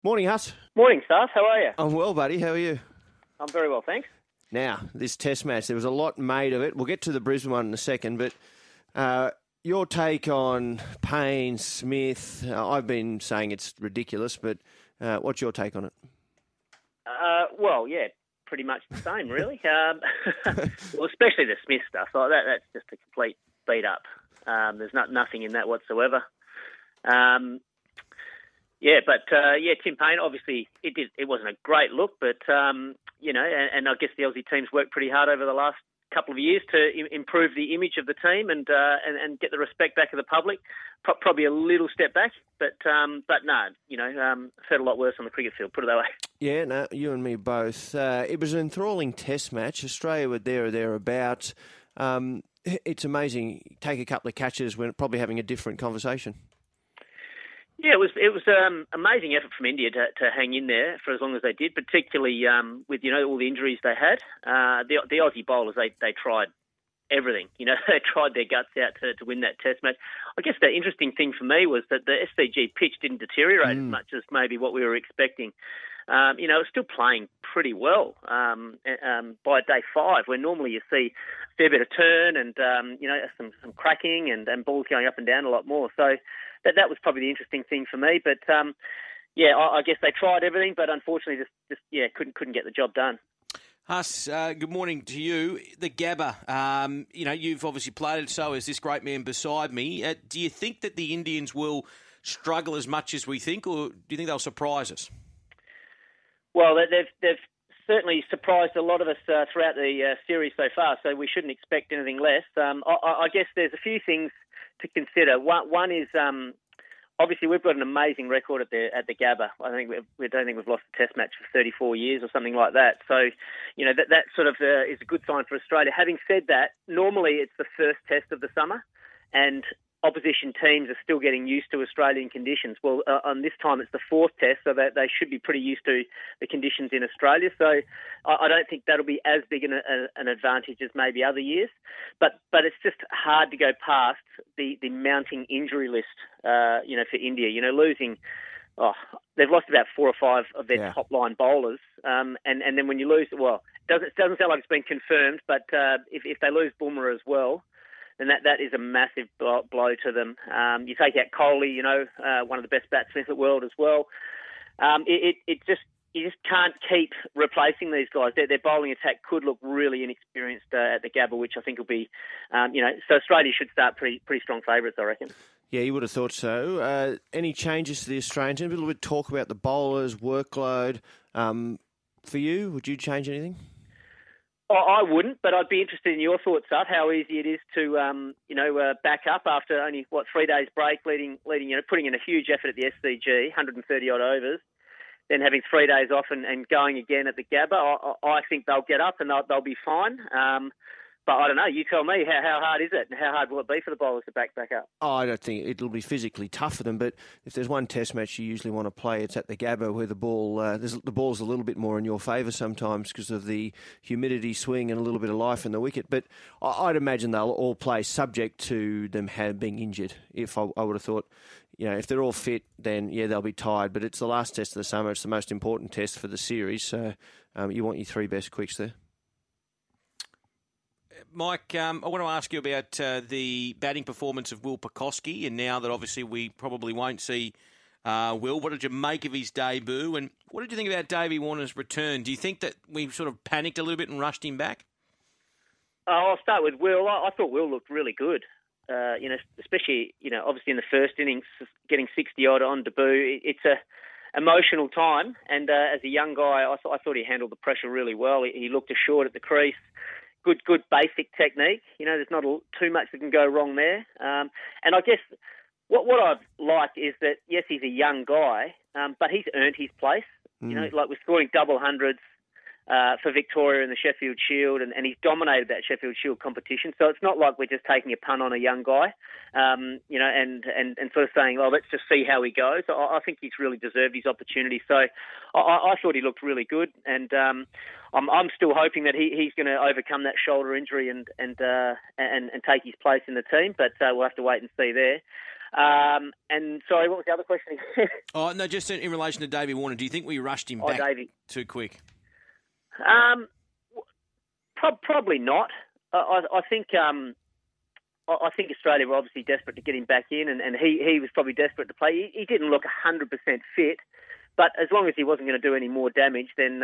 Morning, Huss. Morning, Staff. How are you? I'm well, buddy. How are you? I'm very well, thanks. Now, this test match, there was a lot made of it. We'll get to the Brisbane one in a second, but your take on Payne, Smith, I've been saying it's ridiculous, but what's your take on it? Pretty much the same, really. Well, especially the Smith stuff. Like that's just a complete beat up. There's nothing in that whatsoever. Tim Payne, obviously, it wasn't a great look, but, and I guess the Aussie team's worked pretty hard over the last couple of years to improve the image of the team and get the respect back of the public. Probably a little step back, but no, I've heard a lot worse on the cricket field, put it that way. Yeah, no, you and me both. It was an enthralling test match. Australia were there or thereabouts. It's amazing. Take a couple of catches, we're probably having a different conversation. Yeah, it was amazing effort from India to hang in there for as long as they did, particularly with all the injuries they had. The Aussie bowlers they tried everything. They tried their guts out to win that test match. I guess the interesting thing for me was that the SCG pitch didn't deteriorate as much as maybe what we were expecting. It was still playing pretty well by day 5, where normally you see a fair bit of turn and some cracking and balls going up and down a lot more. So that was probably the interesting thing for me. But I guess they tried everything, but unfortunately just couldn't get the job done. Huss, good morning to you. The Gabba, you've obviously played it, so has this great man beside me. Do you think that the Indians will struggle as much as we think, or do you think they'll surprise us? Well, they've certainly surprised a lot of us throughout the series so far, so we shouldn't expect anything less. I guess there's a few things to consider. One is obviously we've got an amazing record at the Gabba. We don't think we've lost a test match for 34 years or something like that. So, that sort of is a good sign for Australia. Having said that, normally it's the first test of the summer, and opposition teams are still getting used to Australian conditions. Well, on this time it's the 4th test, so they should be pretty used to the conditions in Australia. So I don't think that'll be as big an advantage as maybe other years. But it's just hard to go past the mounting injury list, for India. Losing... they've lost about 4 or 5 of their top line bowlers, and then when you lose, it doesn't sound like it's been confirmed, but if they lose Bumrah as well, then that is a massive blow to them. You take out Kohli, one of the best batsmen in the world as well. You just can't keep replacing these guys. Their bowling attack could look really inexperienced at the Gabba, which I think will be, so Australia should start pretty strong favourites, I reckon. Yeah, you would have thought so. Any changes to the Australian team? A little bit talk about the bowlers, workload. For you, would you change anything? I wouldn't, but I'd be interested in your thoughts, Sut, how easy it is to, back up after only, 3 days break, leading, putting in a huge effort at the SCG, 130-odd overs, then having 3 days off and going again at the Gabba. I think they'll get up and they'll be fine. But I don't know. You tell me, how hard is it and how hard will it be for the bowlers to back up? Oh, I don't think it'll be physically tough for them. But if there's one test match you usually want to play, it's at the Gabba, where the ball's a little bit more in your favour sometimes because of the humidity swing and a little bit of life in the wicket. But I'd imagine they'll all play subject to them being injured. If I would have thought, if they're all fit, then they'll be tired. But it's the last test of the summer. It's the most important test for the series. So you want your 3 best quicks there. Mike, I want to ask you about the batting performance of Will Pucovski, and now that obviously we probably won't see Will, what did you make of his debut, and what did you think about Davey Warner's return? Do you think that we sort of panicked a little bit and rushed him back? I'll start with Will. I thought Will looked really good, especially, obviously in the first innings, getting 60-odd on debut. It's a emotional time, and as a young guy, I thought he handled the pressure really well. He looked assured at the crease. Good basic technique. There's not too much that can go wrong there. And I guess what I've liked is that, yes, he's a young guy, but he's earned his place. Like we're scoring double hundreds for Victoria in the Sheffield Shield, and he's dominated that Sheffield Shield competition. So it's not like we're just taking a punt on a young guy, and sort of saying, let's just see how he goes. I think he's really deserved his opportunity. So I thought he looked really good, and I'm still hoping that he's going to overcome that shoulder injury and take his place in the team. But we'll have to wait and see there. And sorry, what was the other question? Oh no, just in relation to Davey Warner, do you think we rushed him back too quick? Probably not. I think Australia were obviously desperate to get him back in, and he was probably desperate to play. He didn't look 100% fit, but as long as he wasn't going to do any more damage, then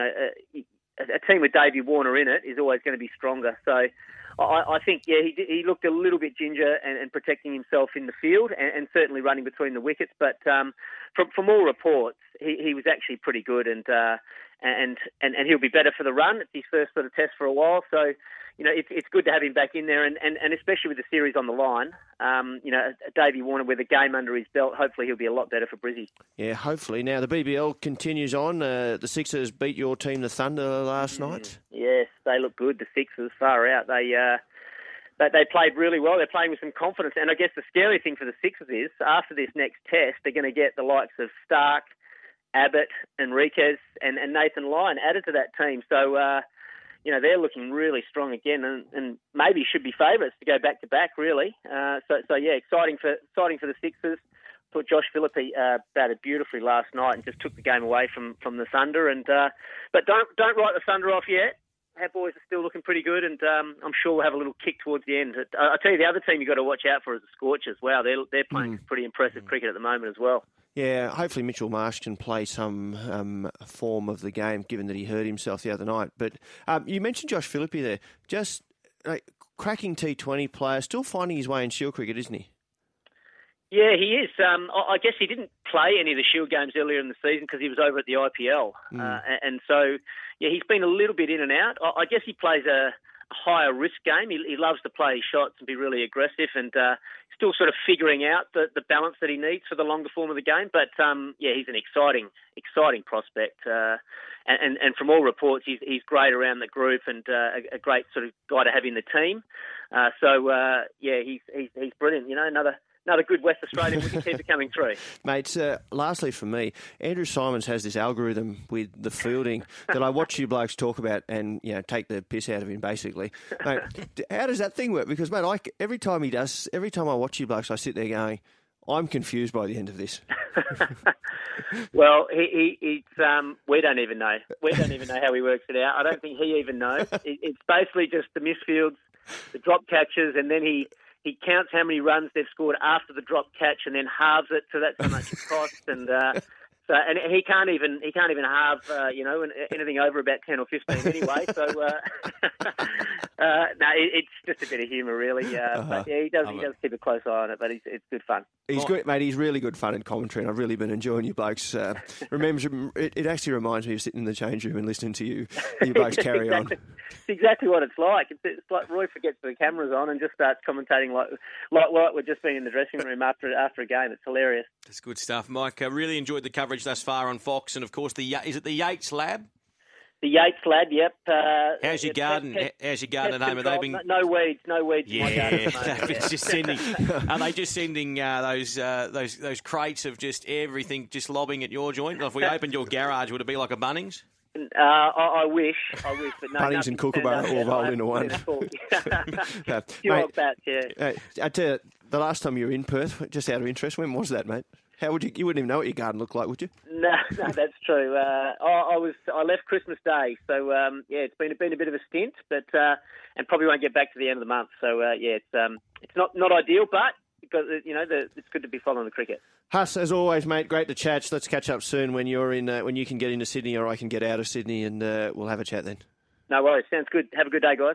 a team with Davey Warner in it is always going to be stronger. So I think, he looked a little bit ginger and protecting himself in the field and certainly running between the wickets. But from all reports, he was actually pretty good, and he'll be better for the run. It's his first sort of test for a while, so it's good to have him back in there, and especially with the series on the line. Davey Warner with a game under his belt, hopefully he'll be a lot better for Brizzy. Yeah, hopefully. Now the BBL continues on. The Sixers beat your team, the Thunder, last night. Yes, they look good. The Sixers, far out. They played really well. They're playing with some confidence, and I guess the scary thing for the Sixers is after this next test, they're going to get the likes of Stark, Abbott, Enriquez, and Nathan Lyon added to that team. So. They're looking really strong again, and maybe should be favourites to go back to back. Really, exciting for the Sixers. Thought Josh Philippe batted beautifully last night and just took the game away from the Thunder. But don't write the Thunder off yet. Our boys are still looking pretty good, and I'm sure we'll have a little kick towards the end. I tell you, the other team you've got to watch out for is the Scorchers. Wow, they're playing pretty impressive cricket at the moment as well. Yeah, hopefully Mitchell Marsh can play some form of the game, given that he hurt himself the other night. But you mentioned Josh Philippe there. Just cracking T20 player, still finding his way in Shield cricket, isn't he? Yeah, he is. I guess he didn't play any of the Shield games earlier in the season because he was over at the IPL. And so, he's been a little bit in and out. I guess he plays a higher risk game. He loves to play shots and be really aggressive, and still sort of figuring out the balance that he needs for the longer form of the game. But he's an exciting prospect, and from all reports, he's great around the group and a great sort of guy to have in the team. He's brilliant. Another good West Australian wicketkeeper coming through. Mate, lastly for me, Andrew Simons has this algorithm with the fielding that I watch you blokes talk about and take the piss out of him, basically. Mate, how does that thing work? Because, mate, every time I watch you blokes, I sit there going, I'm confused by the end of this. Well, we don't even know. We don't even know how he works it out. I don't think he even knows. It's basically just the misfields, the drop catches, and then he counts how many runs they've scored after the drop catch and then halves it, so that's how much it costs. And and he can't even halve anything over about 10 or 15 anyway. So it's just a bit of humour really. But he does keep a close eye on it. But it's good fun. He's good, mate. He's really good fun in commentary, and I've really been enjoying you blokes. It actually reminds me of sitting in the change room and listening to you blokes carry on. It's exactly what it's like. It's like Roy forgets the camera's on and just starts commentating like we're just being in the dressing room after a game. It's hilarious. That's good stuff, Mike. I really enjoyed the coverage thus far on Fox, and of course, is it the Yates Lab? The Yates Lab, yep. How's your garden? How's your garden at home? Are they being... No weeds. Yeah, in my garden at the it's just sending. Are they just sending those crates of just everything just lobbing at your joint? If we opened your garage, would it be like a Bunnings? I wish, but no. Bunnings and Kookaburra all rolled into one. Few old bats, yeah. I tell you, the last time you were in Perth, just out of interest, when was that, mate? How would you wouldn't even know what your garden looked like, would you? No, that's true. I left Christmas Day, so it's been a bit of a stint, but and probably won't get back to the end of the month. So it's not ideal, but it's good to be following the cricket. Huss, as always, mate, great to chat. Let's catch up soon when you're in when you can get into Sydney or I can get out of Sydney, and we'll have a chat then. No worries. Sounds good. Have a good day, guys.